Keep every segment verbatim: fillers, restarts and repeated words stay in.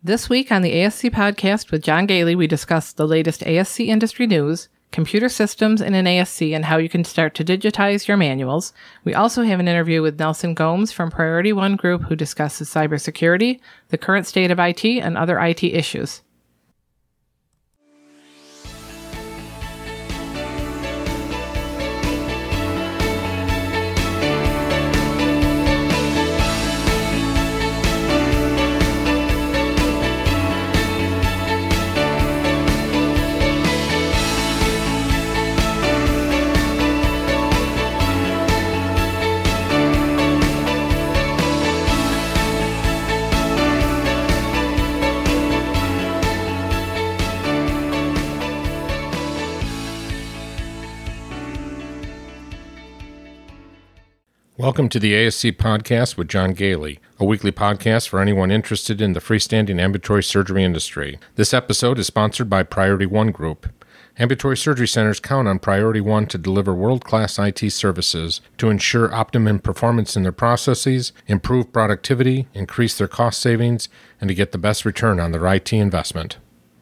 This week on the A S C podcast with John Gailey, we discuss the latest A S C industry news, computer systems in an A S C, and how you can start to digitize your manuals. We also have an interview with Nelson Gomes from Priority One Group, who discusses cybersecurity, the current state of I T, and other I T issues. Welcome to the A S C podcast with John Gailey, a weekly podcast for anyone interested in the freestanding ambulatory surgery industry. This episode is sponsored by Priority One Group. Ambulatory surgery centers count on Priority One to deliver world-class I T services to ensure optimum performance in their processes, improve productivity, increase their cost savings, and to get the best return on their I T investment.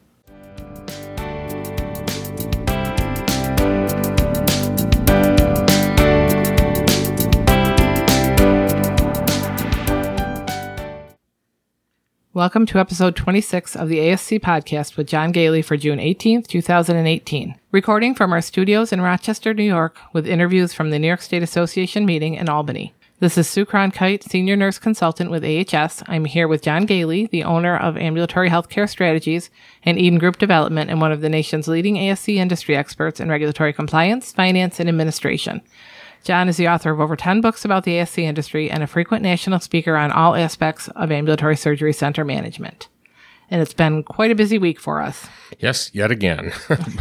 Welcome to episode twenty-six of the A S C podcast with John Gailey for June eighteenth, two thousand eighteen. Recording from our studios in Rochester, New York, with interviews from the New York State Association meeting in Albany. This is Sue Cronkite, Senior Nurse Consultant with A H S. I'm here with John Gailey, the owner of Ambulatory Healthcare Strategies and Eden Group Development, and one of the nation's leading A S C industry experts in regulatory compliance, finance, and administration. John is the author of over ten books about the A S C industry and a frequent national speaker on all aspects of ambulatory surgery center management. And it's been quite a busy week for us. Yes, yet again.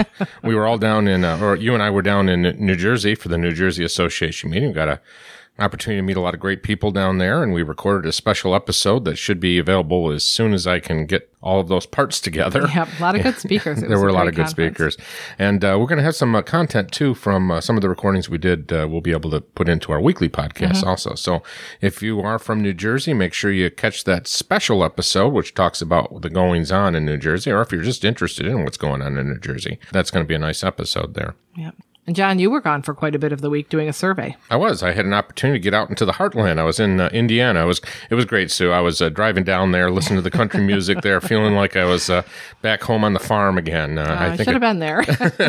We were all down in, uh, or you and I were down in New Jersey for the New Jersey Association meeting. We got a opportunity to meet a lot of great people down there, and we recorded a special episode that should be available as soon as I can get all of those parts together. Yeah, a lot of good speakers. There were a, a lot of good conference. speakers. And uh, we're going to have some uh, content, too, from uh, some of the recordings we did uh, we'll be able to put into our weekly podcast mm-hmm. also. So if you are from New Jersey, make sure you catch that special episode, which talks about the goings-on in New Jersey, or if you're just interested in what's going on in New Jersey, that's going to be a nice episode there. Yep. And John, you were gone for quite a bit of the week doing a survey. I was. I had an opportunity to get out into the heartland. I was in uh, Indiana. It was it was great, Sue. I was uh, driving down there, listening to the country music there, feeling like I was uh, back home on the farm again. Uh, uh, I, I think should have been there.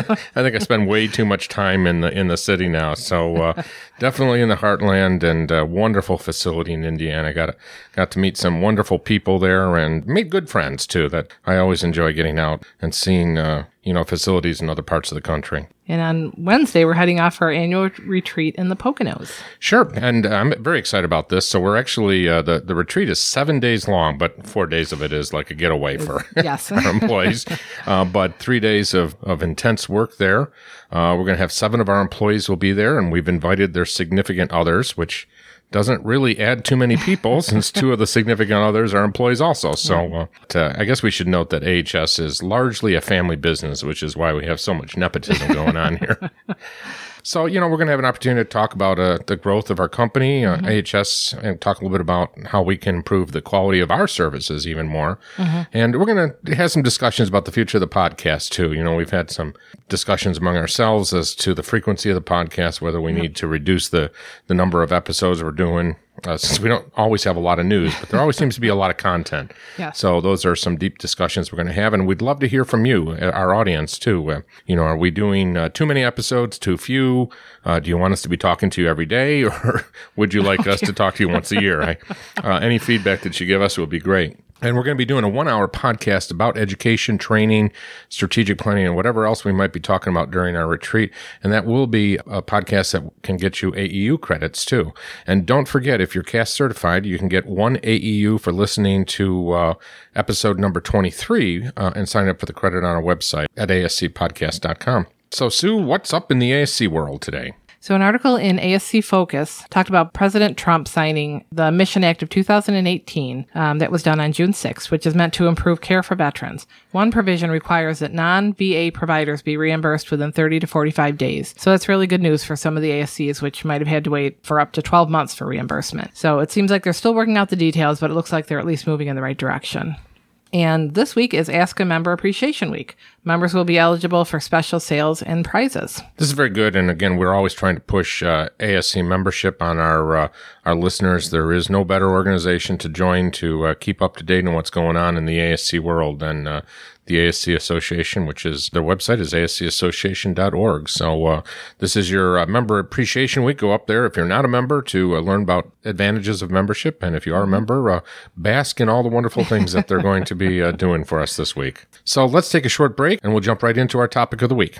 I think I spend way too much time in the in the city now. So uh, definitely in the heartland, and a wonderful facility in Indiana. Got to, got to meet some wonderful people there and made good friends too. That I always enjoy getting out and seeing uh, you know facilities in other parts of the country. And on Wednesday, we're heading off for our annual retreat in the Poconos. Sure. And I'm very excited about this. So we're actually, uh, the, the retreat is seven days long, but four days of it is like a getaway for yes. our employees. Uh, but three days of, of intense work there. Uh, we're going to have seven of our employees will be there, and we've invited their significant others, which doesn't really add too many people since two of the significant others are employees also. So uh, to, I guess we should note that A H S is largely a family business, which is why we have so much nepotism going on here. So, you know, we're going to have an opportunity to talk about uh, the growth of our company, uh, mm-hmm. A H S, and talk a little bit about how we can improve the quality of our services even more. Mm-hmm. And we're going to have some discussions about the future of the podcast, too. You know, we've had some discussions among ourselves as to the frequency of the podcast, whether we mm-hmm. need to reduce the, the number of episodes we're doing. Uh, since we don't always have a lot of news, but there always seems to be a lot of content. Yes. So those are some deep discussions we're going to have, and we'd love to hear from you, our audience, too. Uh, you know, are we doing uh, too many episodes, too few? Uh, do you want us to be talking to you every day, or would you like us to talk to you once a year? I, uh, any feedback that you give us would be great. And we're going to be doing a one-hour podcast about education, training, strategic planning, and whatever else we might be talking about during our retreat. And that will be a podcast that can get you A E U credits, too. And don't forget, if you're C A S certified, you can get one A E U for listening to uh, episode number twenty-three uh, and sign up for the credit on our website at A S C podcast dot com. So, Sue, what's up in the A S C world today? So an article in A S C Focus talked about President Trump signing the Mission Act of two thousand eighteen um, that was done on June sixth, which is meant to improve care for veterans. One provision requires that non-V A providers be reimbursed within thirty to forty-five days. So that's really good news for some of the A S Cs, which might have had to wait for up to twelve months for reimbursement. So it seems like they're still working out the details, but it looks like they're at least moving in the right direction. And this week is Ask a Member Appreciation Week. Members will be eligible for special sales and prizes. This is very good. And again, we're always trying to push uh, A S C membership on our uh, our listeners. There is no better organization to join to uh, keep up to date on what's going on in the A S C world than uh, the A S C Association, which is their website is A S C association dot org. So uh, this is your uh, Member Appreciation Week. Go up there if you're not a member to uh, learn about advantages of membership. And if you are a member, uh, bask in all the wonderful things that they're going to be uh, doing for us this week. So let's take a short break and we'll jump right into our topic of the week.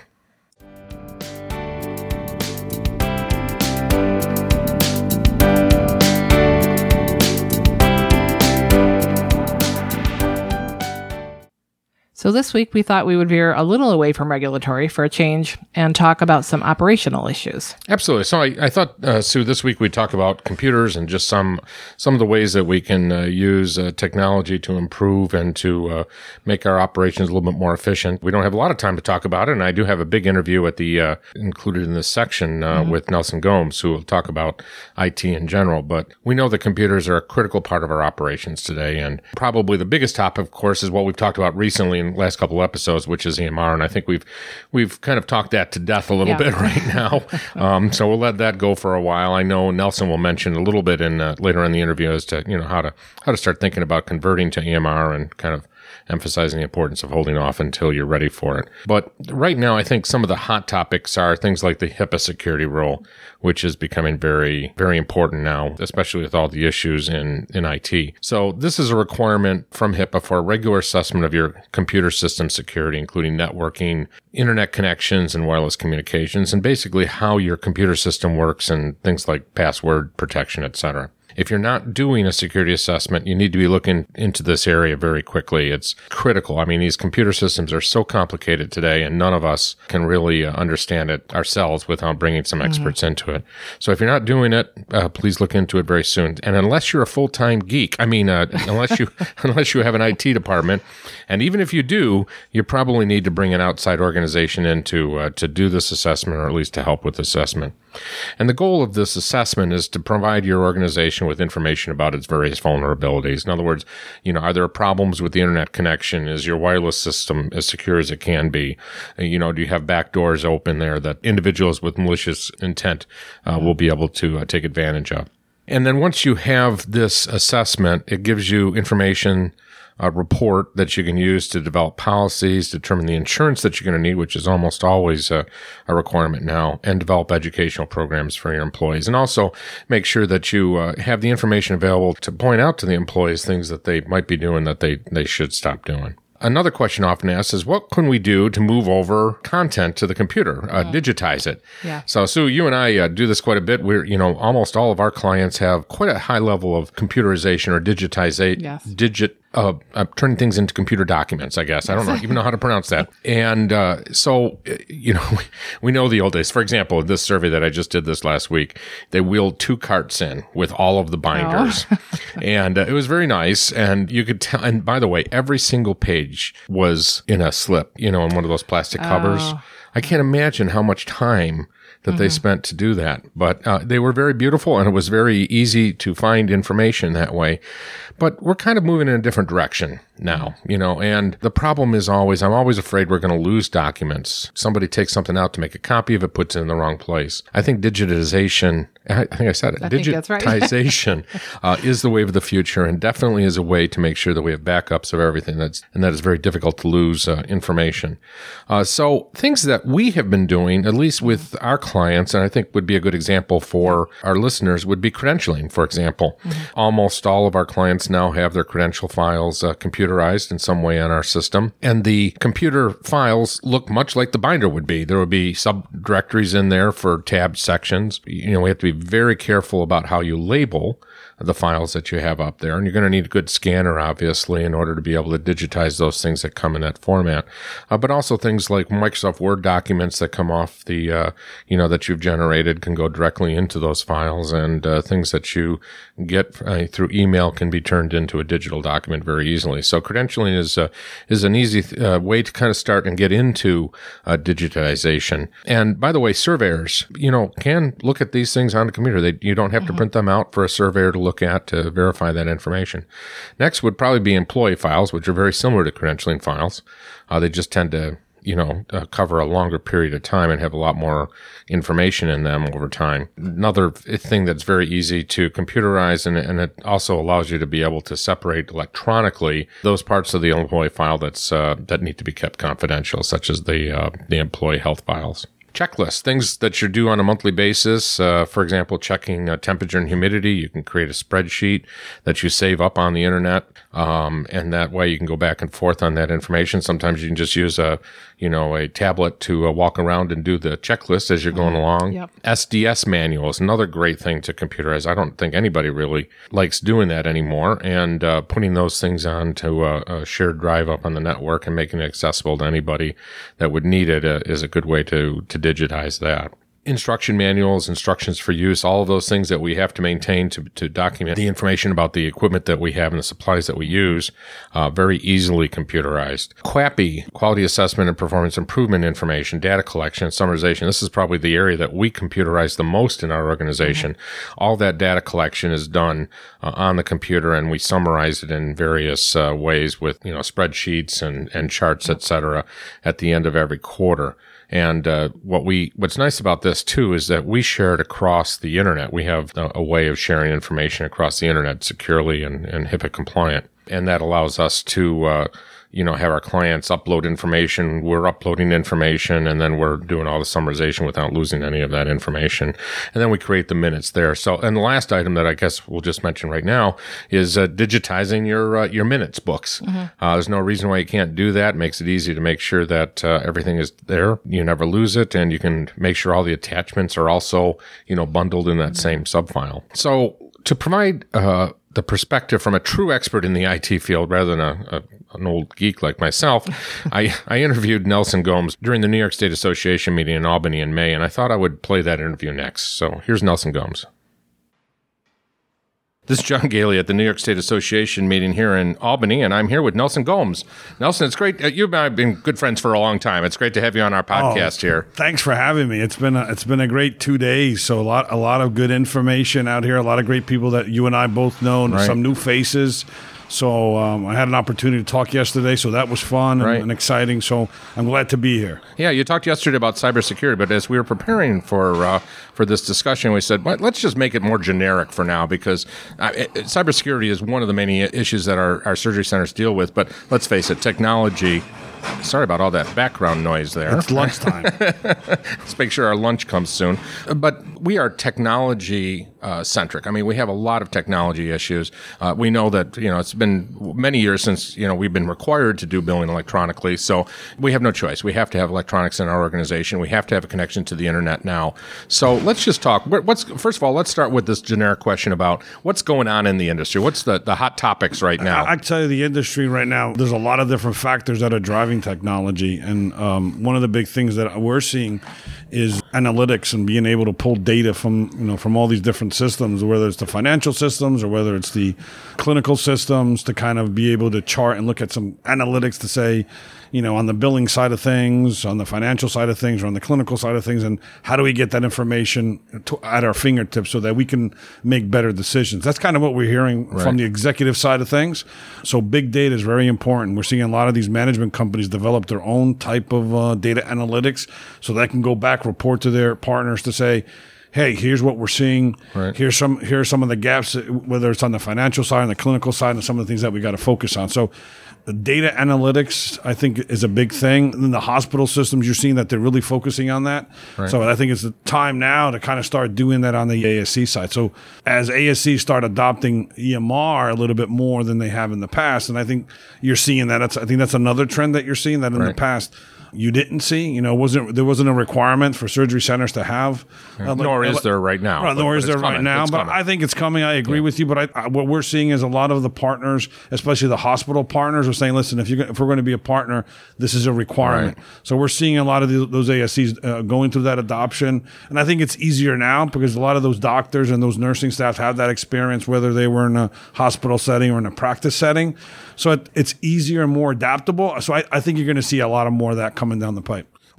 So this week, we thought we would veer a little away from regulatory for a change and talk about some operational issues. Absolutely. So I, I thought, uh, Sue, this week we'd talk about computers and just some some of the ways that we can uh, use uh, technology to improve and to uh, make our operations a little bit more efficient. We don't have a lot of time to talk about it, and I do have a big interview at the uh, included in this section uh, mm-hmm. with Nelson Gomes, who will talk about I T in general. But we know that computers are a critical part of our operations today, and probably the biggest topic, of course, is what we've talked about recently in last couple episodes, which is E M R, and I think we've we've kind of talked that to death a little yeah. bit right now. um, so we'll let that go for a while. I know Nelson will mention a little bit in uh, later in the interview as to you know how to how to start thinking about converting to E M R and kind of emphasizing the importance of holding off until you're ready for it. But right now, I think some of the hot topics are things like the HIPAA security rule, which is becoming very, very important now, especially with all the issues in, in I T. So this is a requirement from HIPAA for a regular assessment of your computer system security, including networking, internet connections, and wireless communications, and basically how your computer system works and things like password protection, et cetera. If you're not doing a security assessment, you need to be looking into this area very quickly. It's critical. I mean, these computer systems are so complicated today, and none of us can really uh, understand it ourselves without bringing some experts mm-hmm. into it. So if you're not doing it, uh, please look into it very soon. And unless you're a full-time geek, I mean, uh, unless you unless you have an I T department, and even if you do, you probably need to bring an outside organization in to, uh, to do this assessment, or at least to help with assessment. And the goal of this assessment is to provide your organization with information about its various vulnerabilities. In other words, you know, are there problems with the internet connection? Is your wireless system as secure as it can be? You know, do you have backdoors open there that individuals with malicious intent uh, will be able to uh, take advantage of? And then once you have this assessment, it gives you information, a report that you can use to develop policies, determine the insurance that you're going to need, which is almost always a, a requirement now, and develop educational programs for your employees. And also make sure that you uh, have the information available to point out to the employees things that they might be doing that they, they should stop doing. Another question often asked is, what can we do to move over content to the computer, uh, mm-hmm. digitize it? Yeah. So, Sue, you and I uh, do this quite a bit. We're, you know, almost all of our clients have quite a high level of computerization or digitization, yes. digit, uh, uh, turning things into computer documents, I guess. I don't know, even know how to pronounce that. And uh, so, you know, we, we know the old days. For example, this survey that I just did this last week, they wheeled two carts in with all of the binders. Oh. And uh, it was very nice. And you could tell, and by the way, every single page was in a slip, you know, in one of those plastic covers. Oh. I can't imagine how much time that mm-hmm. they spent to do that. But uh, they were very beautiful, and it was very easy to find information that way. But we're kind of moving in a different direction now, you know, and the problem is always, I'm always afraid we're going to lose documents. Somebody takes something out to make a copy of it, puts it in the wrong place. I think digitization, I think I said it, I digitization uh, is the wave of the future, and definitely is a way to make sure that we have backups of everything. That's and that is very difficult to lose uh, information. Uh, so things that we have been doing, at least with our clients, and I think would be a good example for our listeners, would be credentialing, for example. Mm-hmm. Almost all of our clients now have their credential files uh, computerized in some way on our system. And the computer files look much like the binder would be. There would be subdirectories in there for tabbed sections. You know, we have to be very careful about how you label the files that you have up there. And you're going to need a good scanner, obviously, in order to be able to digitize those things that come in that format. Uh, but also things like Microsoft Word documents that come off the, uh, you know, that you've generated can go directly into those files, and uh, things that you get uh, through email can be turned into a digital document very easily. So credentialing is uh, is an easy th- uh, way to kind of start and get into uh, digitization. And by the way, surveyors, you know, can look at these things on the computer. They, you don't have mm-hmm. to print them out for a surveyor to look look at to verify that information. Next would probably be employee files, which are very similar to credentialing files. Uh, they just tend to you know, uh, cover a longer period of time and have a lot more information in them over time. Another thing that's very easy to computerize, and, and it also allows you to be able to separate electronically those parts of the employee file that's uh, that need to be kept confidential, such as the uh, the employee health files. Checklists, things that you're due on a monthly basis. Uh, for example, checking uh, temperature and humidity. You can create a spreadsheet that you save up on the internet, um, and that way you can go back and forth on that information. Sometimes you can just use a, you know, a tablet to uh, walk around and do the checklist as you're going along. Yep. S D S manuals, another great thing to computerize. I don't think anybody really likes doing that anymore, and uh, putting those things onto a, a shared drive up on the network and making it accessible to anybody that would need it uh, is a good way to to digitize that. Instruction manuals, instructions for use, all of those things that we have to maintain to, to document the information about the equipment that we have and the supplies that we use, uh, very easily computerized. Q A P I, quality assessment and performance improvement information, data collection, summarization. This is probably the area that we computerize the most in our organization. Mm-hmm. All that data collection is done uh, on the computer, and we summarize it in various uh, ways with, you know, spreadsheets and, and charts, et cetera, at the end of every quarter. And uh, what we what's nice about this, too, is that we share it across the internet. We have a, a way of sharing information across the internet securely and, and HIPAA compliant. And that allows us to, uh, you know, have our clients upload information. We're uploading information, and then we're doing all the summarization without losing any of that information. And then we create the minutes there. So, and the last item that I guess we'll just mention right now is uh, digitizing your uh, your minutes books. Mm-hmm. Uh, there's no reason why you can't do that. It makes it easy to make sure that uh, everything is there. You never lose it, and you can make sure all the attachments are also, you know, bundled in that mm-hmm. same subfile. So to provide uh, the perspective from a true expert in the I T field rather than a, a an old geek like myself, I, I interviewed Nelson Gomes during the New York State Association meeting in Albany in May, and I thought I would play that interview next. So here's Nelson Gomes. This is John Gailey at the New York State Association meeting here in Albany, and I'm here with Nelson Gomes. Nelson, it's great. You and I have been good friends for a long time. It's great to have you on our podcast oh, here. Thanks for having me. It's been a, it's been a great two days. So a lot a lot of good information out here. A lot of great people that you and I both know, and right. some new faces. So um, I had an opportunity to talk yesterday, so that was fun and, right. and exciting. So I'm glad to be here. Yeah, you talked yesterday about cybersecurity, but as we were preparing for uh, for this discussion, we said, well, let's just make it more generic for now, because uh, it, cybersecurity is one of the many issues that our, our surgery centers deal with. But let's face it, technology... Sorry about all that background noise there. It's lunchtime. Let's make sure our lunch comes soon. But we are technology uh, centric. I mean, we have a lot of technology issues. Uh, we know that, you know, it's been many years since, you know, we've been required to do billing electronically. So we have no choice. We have to have electronics in our organization. We have to have a connection to the internet now. So let's just talk. What's First of all, let's start with this generic question about what's going on in the industry. What's the, the hot topics right now? I, I tell you, the industry right now, there's a lot of different factors that are driving technology, and um, one of the big things that we're seeing is analytics and being able to pull data from you know from all these different systems, whether it's the financial systems or whether it's the clinical systems, to kind of be able to chart and look at some analytics to say, you know, on the billing side of things, on the financial side of things, or on the clinical side of things, and how do we get that information to, at our fingertips so that we can make better decisions? That's kind of what we're hearing right. from the executive side of things. So big data is very important. We're seeing a lot of these management companies develop their own type of uh, data analytics so they can go back, report to their partners to say, hey, here's what we're seeing. Right. Here's some here are some of the gaps, whether it's on the financial side, on the clinical side, and some of the things that we got to focus on. So data analytics, I think, is a big thing. And then the hospital systems, you're seeing that they're really focusing on that. Right. So I think it's the time now to kind of start doing that on the A S C side. So as A S C start adopting E M R a little bit more than they have in the past, and I think you're seeing that. That's, I think that's another trend that you're seeing, that in right. the past you didn't see. You know, wasn't there wasn't a requirement for surgery centers to have. Uh, nor is there right now. Right, nor is there right now. But I think it's coming. I agree yeah. with you. But I, I, what we're seeing is a lot of the partners, especially the hospital partners, are saying, listen, if you if we're going to be a partner, this is a requirement. Right. So we're seeing a lot of the, those A S Cs uh, going through that adoption. And I think it's easier now because a lot of those doctors and those nursing staff have that experience, whether they were in a hospital setting or in a practice setting. So it, it's easier and more adaptable. So I, I think you're going to see a lot of more of that coming down the pipe.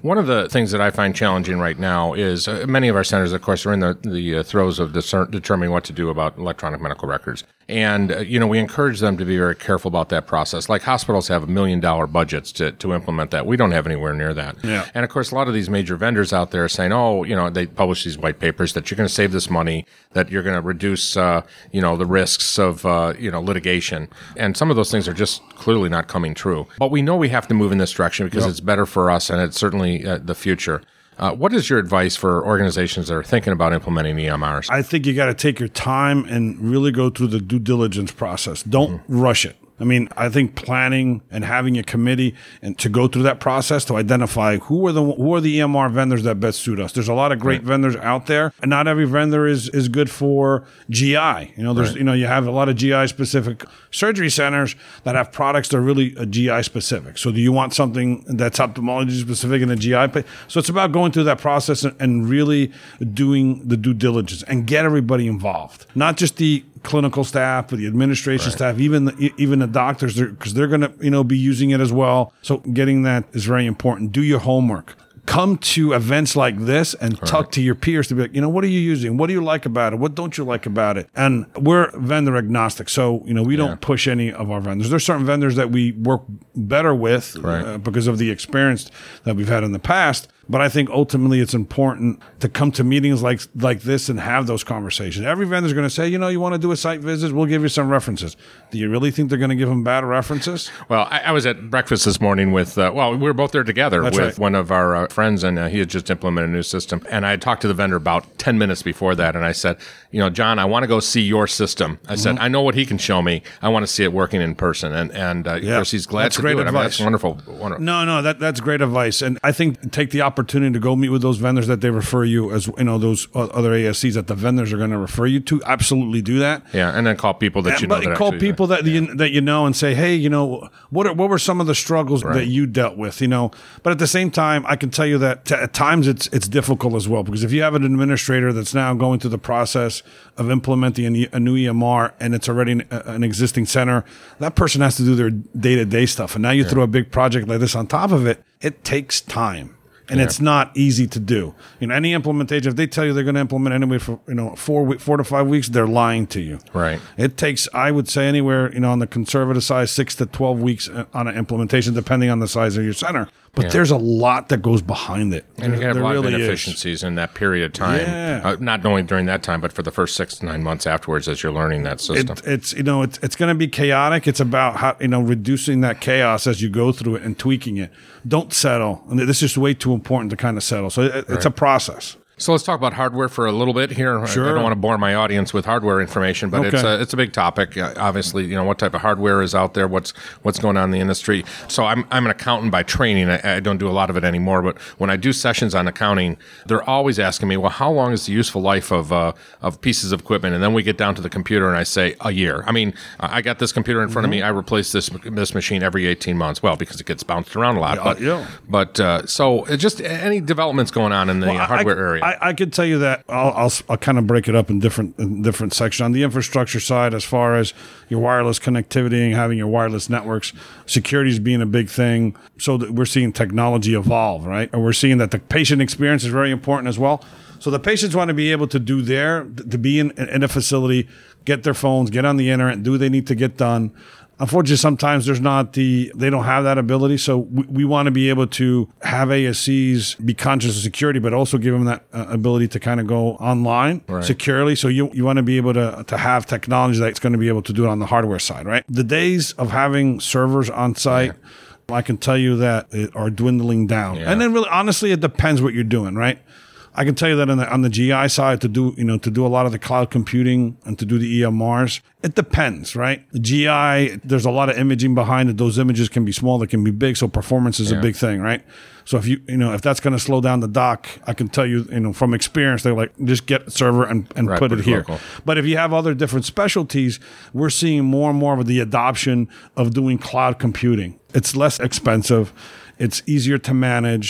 One of the things that I find challenging right now is uh, many of our centers, of course, are in the, the uh, throes of discern- determining what to do about electronic medical records. And, uh, you know, we encourage them to be very careful about that process. Like hospitals have a million dollar budgets to, to implement that. We don't have anywhere near that. Yeah. And of course, a lot of these major vendors out there are saying, oh, you know, they publish these white papers that you're going to save this money, that you're going to reduce, uh, you know, the risks of, uh, you know, litigation. And some of those things are just clearly not coming true. But we know we have to move in this direction because yep. it's better for us and it's certainly uh, the future. Uh, what is your advice for organizations that are thinking about implementing E M Rs? I think you got to take your time and really go through the due diligence process. Don't mm-hmm. rush it. I mean, I think planning and having a committee and to go through that process to identify who are the who are the E M R vendors that best suit us. There's a lot of great right. vendors out there, and not every vendor is is good for G I. You know, there's right. you know you have a lot of G I specific surgery centers that have products that are really a G I specific. So do you want something that's ophthalmology specific in a G I? So it's about going through that process and, and really doing the due diligence and get everybody involved, not just the clinical staff, but the administration right. staff, even the, even the doctors, because they're, they're going to you know be using it as well. So getting that is very important. Do your homework. Come to events like this and right. talk to your peers to be like, you know, what are you using? What do you like about it? What don't you like about it? And we're vendor agnostic. So, you know, we don't yeah. push any of our vendors. There's certain vendors that we work better with right. uh, because of the experience that we've had in the past. But I think ultimately it's important to come to meetings like like this and have those conversations. Every vendor's going to say, you know, you want to do a site visit? We'll give you some references. Do you really think they're going to give them bad references? Well, I, I was at breakfast this morning with, uh, well, we were both there together That's with right. one of our uh, friends, and uh, he had just implemented a new system. And I had talked to the vendor about ten minutes before that, and I said, you know, John, I want to go see your system. I mm-hmm. said, I know what he can show me. I want to see it working in person. And, and uh, yeah. of course, he's glad that's to do it. I mean, that's wonderful. wonderful. No, no, that that's great advice. And I think take the opportunity to go meet with those vendors that they refer you as, you know, those other A S Cs that the vendors are going to refer you to. Absolutely do that. Yeah, and then call people that and, you know. But that call people that yeah. you that you know and say, hey, you know, what are, what were some of the struggles right. that you dealt with, you know? But at the same time, I can tell you that t- at times it's it's difficult as well, because if you have an administrator that's now going through the process of implementing a, a new E M R and it's already an, an existing center, that person has to do their day-to-day stuff. And now you yeah. throw a big project like this on top of it, it takes time. And yeah. it's not easy to do. You know, any implementation, if they tell you they're going to implement anyway for, you know, four, four to five weeks, they're lying to you. Right. It takes, I would say, anywhere, you know, on the conservative side, six to twelve weeks on an implementation, depending on the size of your center. But yeah. there's a lot that goes behind it. And you can have there a lot really of inefficiencies is. in that period of time. Yeah. Uh, not only during that time, but for the first six to nine months afterwards as you're learning that system. It, it's, you know, it's, it's going to be chaotic. It's about how, you know, reducing that chaos as you go through it and tweaking it. Don't settle. And this is way too important to kind of settle. So it, it's right. a process. So let's talk about hardware for a little bit here. Sure. I don't want to bore my audience with hardware information, but okay. it's a, it's a big topic. Uh, obviously, you know, what type of hardware is out there, what's what's going on in the industry. So I'm I'm an accountant by training. I, I don't do a lot of it anymore, but when I do sessions on accounting, they're always asking me, well, how long is the useful life of uh, of pieces of equipment? And then we get down to the computer and I say, a year. I mean, I got this computer in front mm-hmm. of me. I replace this this machine every eighteen months. Well, because it gets bounced around a lot. Yeah, but yeah. but uh, so just any developments going on in the well, hardware I, area. I, I could tell you that. That I'll, I'll I'll kind of break it up in different in different sections. On the infrastructure side, as far as your wireless connectivity and having your wireless networks, security is being a big thing. So that we're seeing technology evolve, right? And we're seeing that the patient experience is very important as well. So the patients want to be able to do their to be in, in a facility, get their phones, get on the internet, do what they need to get done. Unfortunately, sometimes there's not the, they don't have that ability. So we, we want to be able to have A S Cs be conscious of security, but also give them that uh, ability to kind of go online right. securely. So you, you want to be able to, to have technology that's going to be able to do it on the hardware side, right? The days of having servers on site, yeah. I can tell you that it are dwindling down. Yeah. And then really, honestly, it depends what you're doing, right? I can tell you that on the, on the G I side, to do, you know, to do a lot of the cloud computing and to do the E M Rs, it depends, right? The G I, there's a lot of imaging behind it. Those images can be small, they can be big. So performance is yeah. a big thing, right? So if you, you know, if that's going to slow down the dock, I can tell you, you know, from experience, they're like, just get a server and, and right, put it here. Local. But if you have other different specialties, we're seeing more and more of the adoption of doing cloud computing. It's less expensive. It's easier to manage.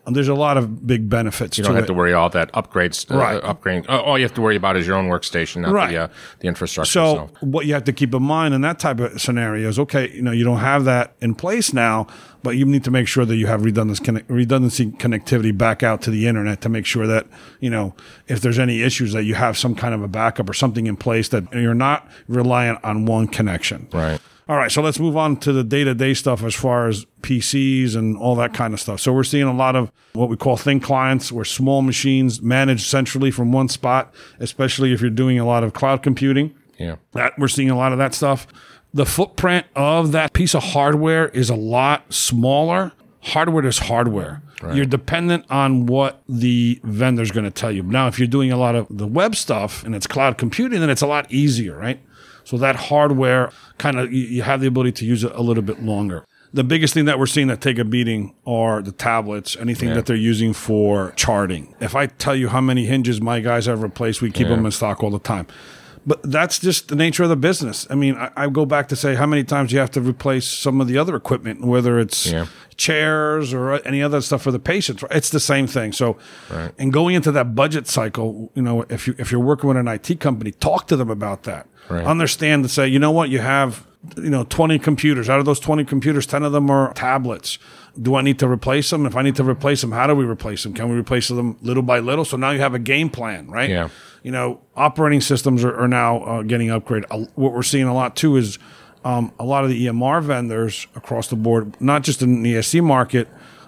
And there's a lot of big benefits You to don't it. have to worry all that upgrades, uh, Right. upgrading. Uh, all you have to worry about is your own workstation, not Right. the uh, the infrastructure. So itself. what you have to keep in mind in that type of scenario is, okay, you know, you don't have that in place now, but you need to make sure that you have redundancy, connect, redundancy connectivity back out to the internet to make sure that, you know, if there's any issues that you have some kind of a backup or something in place that you're not reliant on one connection. Right. All right, so let's move on to the day-to-day stuff as far as P Cs and all that kind of stuff. So we're seeing a lot of what we call thin clients, where small machines managed centrally from one spot, especially if you're doing a lot of cloud computing. Yeah. That we're seeing a lot of that stuff. The footprint of that piece of hardware is a lot smaller. Hardware is hardware. Right. You're dependent on what the vendor's going to tell you. Now, if you're doing a lot of the web stuff and it's cloud computing, then it's a lot easier, right? So that hardware kind of, you, you have the ability to use it a little bit longer. The biggest thing that we're seeing that take a beating are the tablets, anything yeah. that they're using for charting. If I tell you how many hinges my guys have replaced, we keep yeah. them in stock all the time. But that's just the nature of the business. I mean, I, I go back to say how many times you have to replace some of the other equipment, whether it's yeah. chairs or any other stuff for the patients. It's the same thing. So, right. and going into that budget cycle, you know, if you if you're working with an I T company, talk to them about that. Right. Understand to say, you know what, you have, you know, twenty computers. Out of those twenty computers, ten of them are tablets. Do I need to replace them? If I need to replace them, how do we replace them? Can we replace them little by little? So now you have a game plan, right? Yeah. You know, operating systems are, are now uh, getting upgraded. Uh, what we're seeing a lot too is um, a lot of the E M R vendors across the board, not just in the A S C market,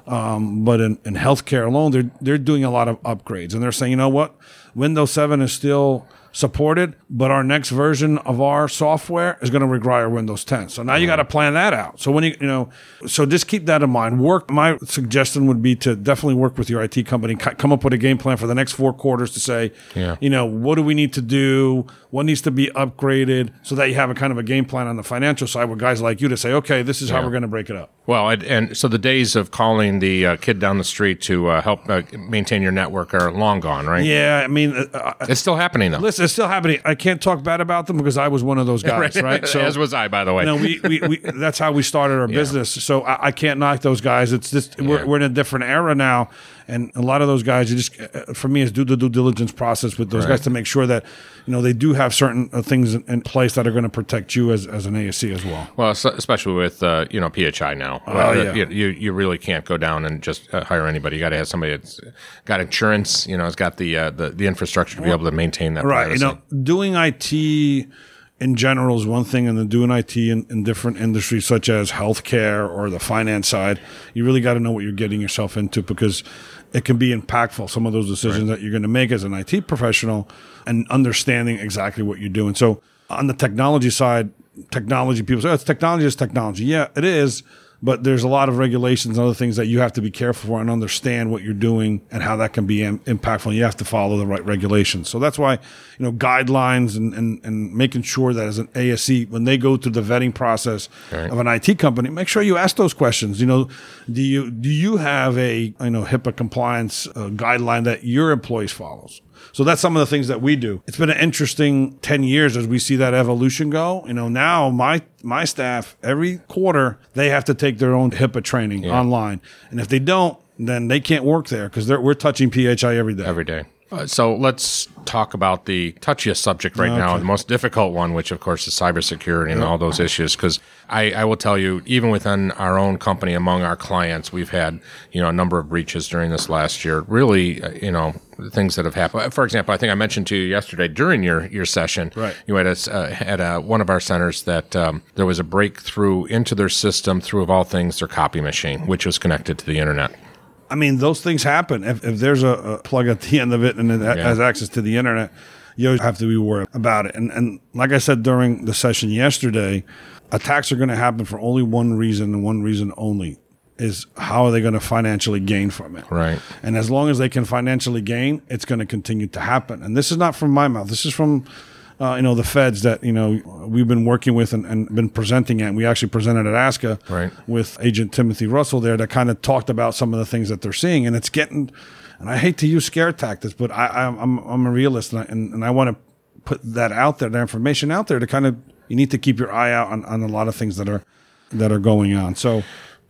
um, but in, in healthcare alone, they're they're doing a lot of upgrades, and they're saying, you know what, Windows seven is still supported, but our next version of our software is going to require Windows ten. So now you got to plan that out. So when you, you know, so just keep that in mind. Work. My suggestion would be to definitely work with your I T company, come up with a game plan for the next four quarters to say, yeah. you know, what do we need to do? What needs to be upgraded, so that you have a kind of a game plan on the financial side with guys like you to say, okay, this is yeah. how we're going to break it up. Well, and, and so the days of calling the uh, kid down the street to uh, help uh, maintain your network are long gone, right? Yeah, I mean, uh, it's still happening though. Listen, it's still happening. I can't talk bad about them because I was one of those guys, right? right? So, as was I, by the way. You know, we, we, we that's how we started our yeah. business. So I, I can't knock those guys. It's just yeah. we're, we're in a different era now, and a lot of those guys, you just for me, is do the due diligence process with those right. guys to make sure that you know they do have certain uh, things in, in place that are going to protect you as, as an A S C as well. Well, especially with uh, you know P H I now, oh, yeah. you, you you really can't go down and just uh, hire anybody. You got to have somebody that's got insurance, you know, has got the uh, the, the infrastructure to be able to maintain that. Right, privacy. you know, doing I T in general is one thing, and then doing I T in, in different industries such as healthcare or the finance side, you really got to know what you're getting yourself into because it can be impactful, some of those decisions right. that you're going to make as an I T professional and understanding exactly what you're doing. So on the technology side, technology, people say, oh, it's technology is technology. Yeah, it is. But there's a lot of regulations and other things that you have to be careful for and understand what you're doing and how that can be im- impactful. And you have to follow the right regulations. So that's why, you know, guidelines and, and, and making sure that as an A S C, when they go through the vetting process right. of an I T company, make sure you ask those questions. You know, do you do you have a you know HIPAA compliance uh, guideline that your employees follows? So that's some of the things that we do. It's been an interesting ten years as we see that evolution go. You know, now my my staff, every quarter, they have to take their own HIPAA training yeah. online. And if they don't, then they can't work there because we're touching P H I every day. Every day. Uh, so let's talk about the touchiest subject right okay. now, the most difficult one, which, of course, is cybersecurity and yep. all those issues. Because I, I will tell you, even within our own company, among our clients, we've had, you know, a number of breaches during this last year. Really, uh, you know, things that have happened. For example, I think I mentioned to you yesterday during your, your session, right. you had a, uh, had a, one of our centers that um, there was a breakthrough into their system through, of all things, their copy machine, which was connected to the internet. I mean, those things happen. If, if there's a, a plug at the end of it and it yeah. has access to the internet, you always have to be worried about it. And, and like I said during the session yesterday, attacks are going to happen for only one reason and one reason only, is how are they going to financially gain from it? Right. And as long as they can financially gain, it's going to continue to happen. And this is not from my mouth. This is from Uh, you know, the feds that, you know, we've been working with and, and been presenting at. We actually presented at ASCA right. with Agent Timothy Russell there that kind of talked about some of the things that they're seeing. And it's getting, and I hate to use scare tactics, but I, I, I'm I'm a realist and I, and, and I want to put that out there, that information out there to kind of, you need to keep your eye out on, on a lot of things that are that are going on. So,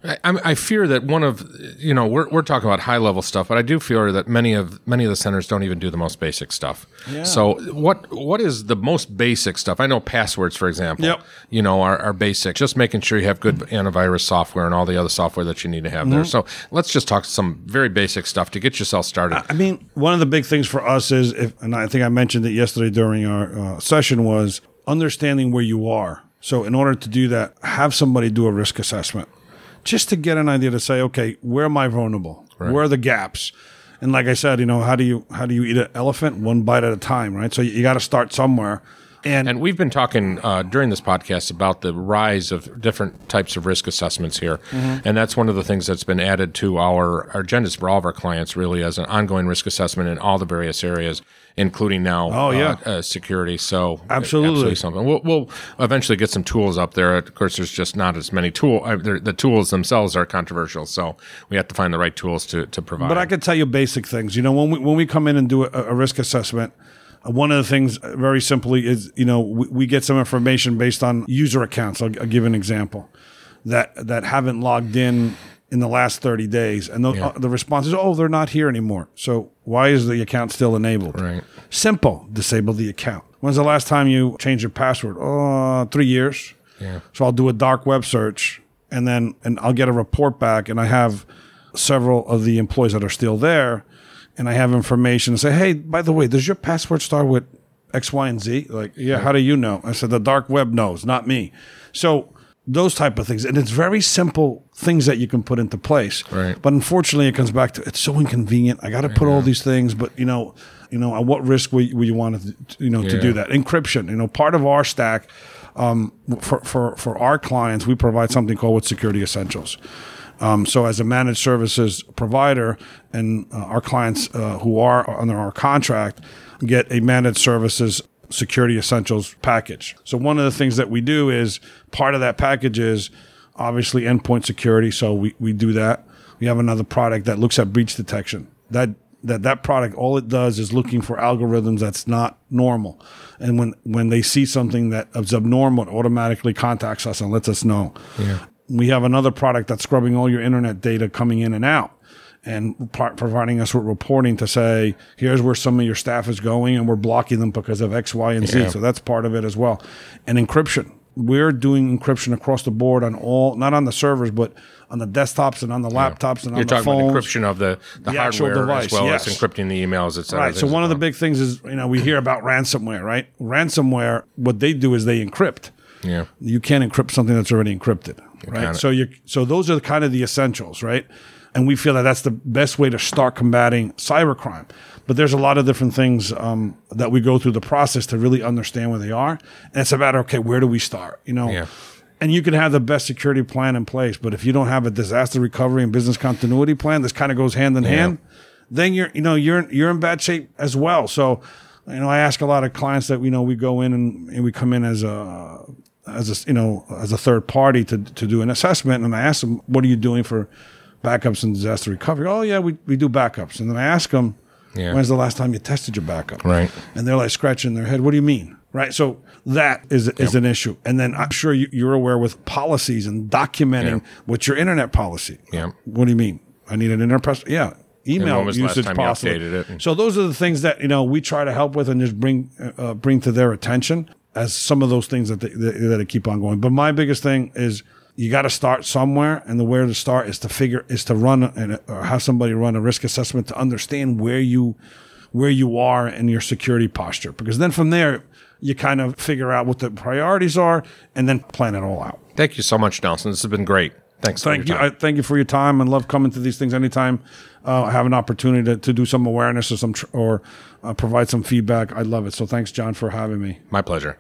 I, I fear that one of, you know, we're we're talking about high level stuff, but I do fear that many of many of the centers don't even do the most basic stuff. Yeah. So what what is the most basic stuff? I know passwords, for example, Yep. you know, are, are basic. Just making sure you have good antivirus software and all the other software that you need to have Mm-hmm. there. So let's just talk some very basic stuff to get yourself started. I mean, one of the big things for us is, if, and I think I mentioned it yesterday during our uh, session, was understanding where you are. So in order to do that, have somebody do a risk assessment, just to get an idea to say, okay, where am I vulnerable? Right. Where are the gaps? And like I said, you know, how do you how do you eat an elephant? One bite at a time, right? So you, you got to start somewhere. And, And we've been talking uh, during this podcast about the rise of different types of risk assessments here. Mm-hmm. And that's one of the things that's been added to our, our agendas for all of our clients, really, as an ongoing risk assessment in all the various areas, including now Oh, yeah. uh, uh, security. So Absolutely. absolutely something. We'll, we'll eventually get some tools up there. Of course, there's just not as many tools. Uh, the tools themselves are controversial, so we have to find the right tools to, to provide. But I could tell you basic things. You know, when we when we come in and do a, a risk assessment, uh, one of the things, uh, very simply, is you know we, we get some information based on user accounts. I'll, I'll give an example that that haven't logged in in the last thirty days, and the, Yeah. uh, the response is, "Oh, they're not here anymore." So why is the account still enabled? Right. Simple. Disable the account. When's the last time you changed your password? Oh, three years. Yeah. So I'll do a dark web search, and then and I'll get a report back, and I have several of the employees that are still there, and I have information to say, hey, by the way, does your password start with X, Y, and Z? Like, yeah, how do you know? I said, the dark web knows, not me. So those type of things. And it's very simple things that you can put into place. Right. But unfortunately, it comes back to, it's so inconvenient. I got to put all these things, but you know, you know, at what risk will, will you want to, you know, to Yeah. do that? Encryption, you know, part of our stack, um, for, for, for our clients, we provide something called with Security Essentials. Um, so as a managed services provider, and uh, our clients uh, who are under our contract get a managed services Security Essentials package. So one of the things that we do is part of that package is obviously endpoint security. So we, we do that. We have another product that looks at breach detection. That that that product, all it does is looking for algorithms that's not normal. And when, when they see something that is abnormal, it automatically contacts us and lets us know. Yeah. We have another product that's scrubbing all your internet data coming in and out and par- providing us with reporting to say, here's where some of your staff is going and we're blocking them because of X, Y, and Z. Yeah. So that's part of it as well. And encryption. We're doing encryption across the board on all, not on the servers, but on the desktops and on the laptops and on You're the talking phones. about encryption of the, the, The actual hardware device, as well yes. as encrypting the emails, et cetera. Right. So one of the big things is, you know, we hear about ransomware, right? Ransomware, what they do is they encrypt. Yeah. You can't encrypt something that's already encrypted, right? Got it. So you so those are kind of the essentials, right? And we feel that that's the best way to start combating cybercrime. But there's a lot of different things um, that we go through the process to really understand where they are. And it's about, okay, where do we start? You know, Yeah. and you can have the best security plan in place, but if you don't have a disaster recovery and business continuity plan, this kind of goes hand in hand. Then you're, you know, you're you're in bad shape as well. So, you know, I ask a lot of clients that, you know, we go in and, and we come in as a as a you know as a third party to to do an assessment, and I ask them, what are you doing for backups and disaster recovery? Oh yeah, we we do backups, and then I ask them, Yeah. when's the last time you tested your backup? Right. And they're like scratching their head. What do you mean? Right. So that is is an issue. And then I'm sure you, you're aware with policies and documenting Yeah. what's your internet policy. Yeah. What do you mean? I need an internet policy. Yeah. Email when was the last usage time you policy. updated it? So those are the things that, you know, we try to help with and just bring uh, bring to their attention as some of those things that they, that, that they keep on going. But my biggest thing is you got to start somewhere, and the where to start is to figure is to run and or have somebody run a risk assessment to understand where you where you are in your security posture, because then from there you kind of figure out what the priorities are and then plan it all out. Thank you so much, Nelson. This has been great. Thanks. for Thank your you. time. I thank you for your time, and love coming to these things anytime uh, I have an opportunity to, to do some awareness or some tr- or uh, provide some feedback. I love it. So thanks, John, for having me. My pleasure.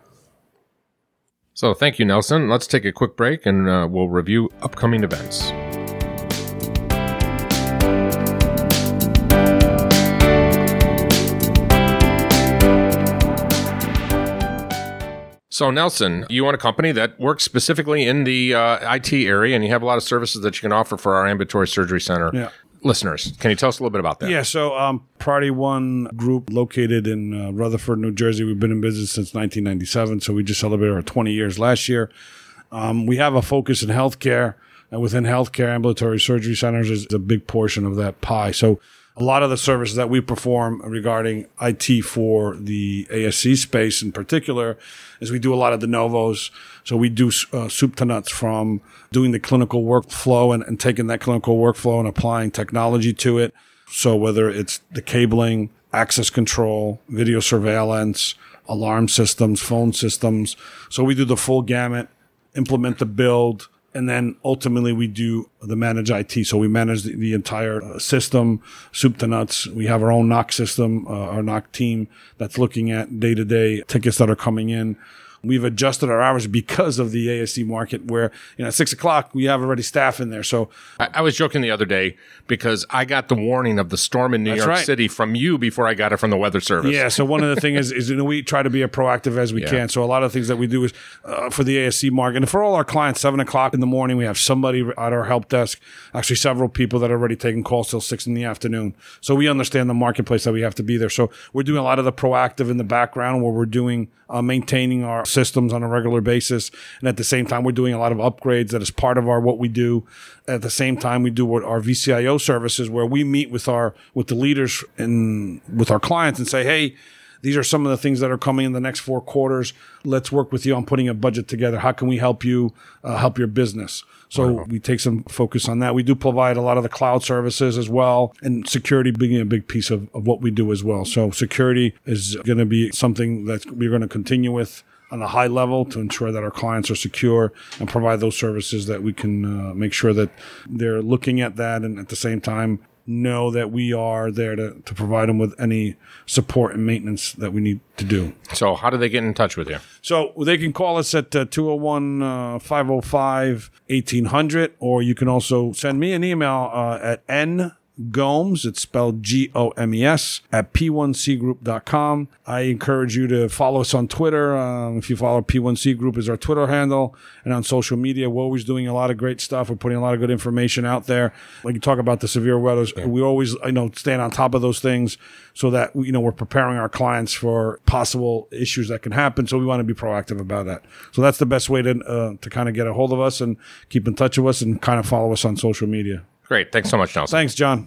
So thank you, Nelson. Let's take a quick break and uh, we'll review upcoming events. So Nelson, you own a company that works specifically in the uh, I T area, and you have a lot of services that you can offer for our ambulatory surgery center Yeah. listeners. Can you tell us a little bit about that? Yeah, so um, Priority One Group, located in uh, Rutherford, New Jersey. We've been in business since nineteen ninety-seven, so we just celebrated our twenty years last year. Um, we have a focus in healthcare, And within healthcare, ambulatory surgery centers is a big portion of that pie. So a lot of the services that we perform regarding I T for the A S C space in particular is we do a lot of de novos. So we do uh, soup to nuts, from doing the clinical workflow and, and taking that clinical workflow and applying technology to it. So whether it's the cabling, access control, video surveillance, alarm systems, phone systems. So we do the full gamut, implement the build, and then ultimately we do the managed I T. So we manage the, the entire uh, system, soup to nuts. We have our own N O C system, uh, our N O C team that's looking at day-to-day tickets that are coming in. We've adjusted our hours because of the A S C market where, you know, at six o'clock, we have already staff in there. So I, I was joking the other day because I got the warning of the storm in New That's York right. City from you before I got it from the Weather Service. Yeah. So one of the things is, is, you know, we try to be as proactive as we Yeah. can. So a lot of things that we do is uh, for the A S C market and for all our clients, seven o'clock in the morning, we have somebody at our help desk, actually several people that are already taking calls till six in the afternoon. So we understand the marketplace that we have to be there. So we're doing a lot of the proactive in the background where we're doing uh, maintaining our systems on a regular basis. And at the same time, we're doing a lot of upgrades that is part of our what we do. At the same time, we do what our V C I O services where we meet with our with the leaders and with our clients and say, hey, these are some of the things that are coming in the next four quarters. Let's work with you on putting a budget together. How can we help you uh, help your business? So wow. we take some focus on that. We do provide a lot of the cloud services as well, and security being a big piece of, of what we do as well. So security is going to be something that we're going to continue with on a high level to ensure that our clients are secure and provide those services that we can uh, make sure that they're looking at that and at the same time know that we are there to, to provide them with any support and maintenance that we need to do. So how do they get in touch with you? So they can call us at uh, two oh one, five oh five, eighteen hundred, or you can also send me an email uh, at n Gomes, it's spelled G O M E S, at P one C group dot com. I encourage you to follow us on Twitter. Um, if you follow P one C Group is our Twitter handle, and on social media, we're always doing a lot of great stuff. We're putting a lot of good information out there. Like you talk about the severe weather, yeah. we always, you know, stand on top of those things so that, you know, we're preparing our clients for possible issues that can happen. So we want to be proactive about that. So that's the best way to, uh, to kind of get a hold of us and keep in touch with us and kind of follow us on social media. Great. Thanks so much, Nelson. Thanks, John.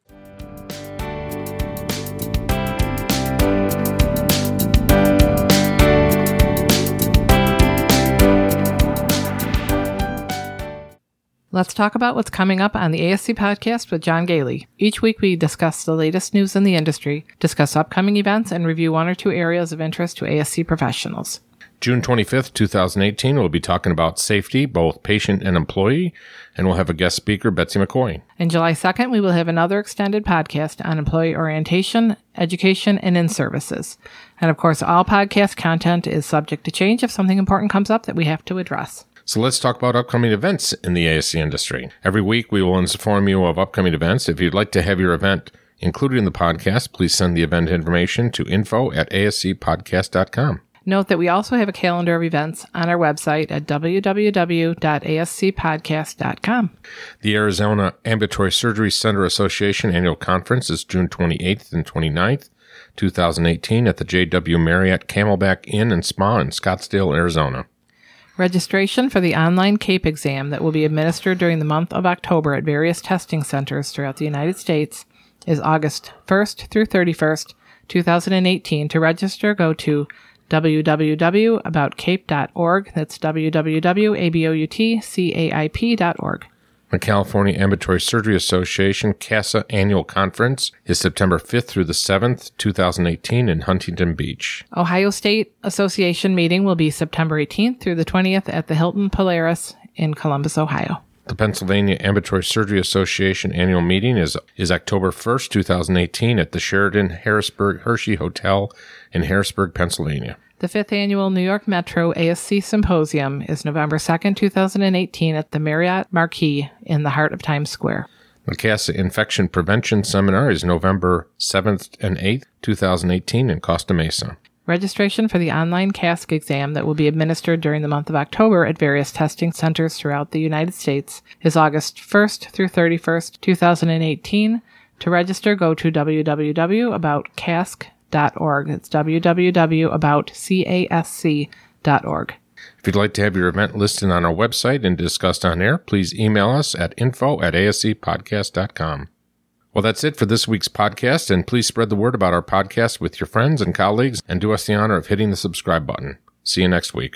Let's talk about what's coming up on the A S C podcast with John Gailey. Each week we discuss the latest news in the industry, discuss upcoming events, and review one or two areas of interest to A S C professionals. June twenty-fifth, twenty eighteen, we'll be talking about safety, both patient and employee, and we'll have a guest speaker, Betsy McCoy. And July second, we will have another extended podcast on employee orientation, education, and in-services. And of course, all podcast content is subject to change if something important comes up that we have to address. So let's talk about upcoming events in the A S C industry. Every week, we will inform you of upcoming events. If you'd like to have your event included in the podcast, please send the event information to info at a s c podcast dot com. Note that we also have a calendar of events on our website at w w w dot a s c podcast dot com. The Arizona Ambulatory Surgery Center Association Annual Conference is June twenty-eighth and twenty-ninth, twenty eighteen at the J W Marriott Camelback Inn and Spa in Scottsdale, Arizona. Registration for the online CAPE exam that will be administered during the month of October at various testing centers throughout the United States is August first through thirty-first, twenty eighteen. To register, go to w w w dot about cape dot org. That's w w w dot about caip dot org. The California Ambulatory Surgery Association CASA Annual Conference is September fifth through the seventh, twenty eighteen in Huntington Beach. Ohio State Association meeting will be September eighteenth through the twentieth at the Hilton Polaris in Columbus, Ohio. The Pennsylvania Ambulatory Surgery Association annual meeting is is October first, twenty eighteen at the Sheraton Harrisburg Hershey Hotel in Harrisburg, Pennsylvania. The fifth Annual New York Metro A S C Symposium is November second, twenty eighteen at the Marriott Marquis in the heart of Times Square. The CASA Infection Prevention Seminar is November seventh and eighth, twenty eighteen in Costa Mesa. Registration for the online C A S C exam that will be administered during the month of October at various testing centers throughout the United States is August first through thirty-first, twenty eighteen. To register, go to w w w dot about casc dot org. It's w w w dot about casc dot org. If you'd like to have your event listed on our website and discussed on air, please email us at info at a s c podcast dot com. Well, that's it for this week's podcast, and please spread the word about our podcast with your friends and colleagues, and do us the honor of hitting the subscribe button. See you next week.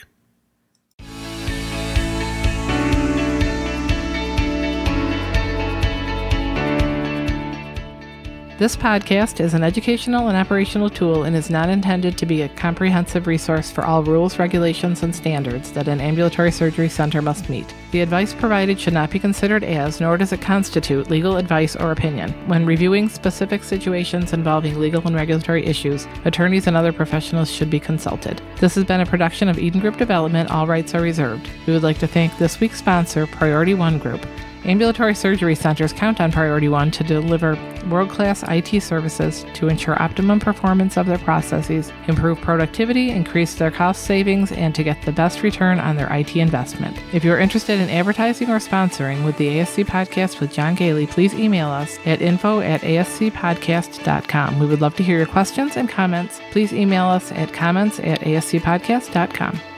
This podcast is an educational and operational tool and is not intended to be a comprehensive resource for all rules, regulations, and standards that an ambulatory surgery center must meet. The advice provided should not be considered as, nor does it constitute, legal advice or opinion. When reviewing specific situations involving legal and regulatory issues, attorneys and other professionals should be consulted. This has been a production of Eden Group Development. All rights are reserved. We would like to thank this week's sponsor, Priority One Group. Ambulatory surgery centers count on Priority One to deliver world-class I T services to ensure optimum performance of their processes, improve productivity, increase their cost savings, and to get the best return on their I T investment. If you are interested in advertising or sponsoring with the A S C Podcast with John Gailey, please email us at info at a s c podcast dot com. We would love to hear your questions and comments. Please email us at comments at a s c podcast dot com.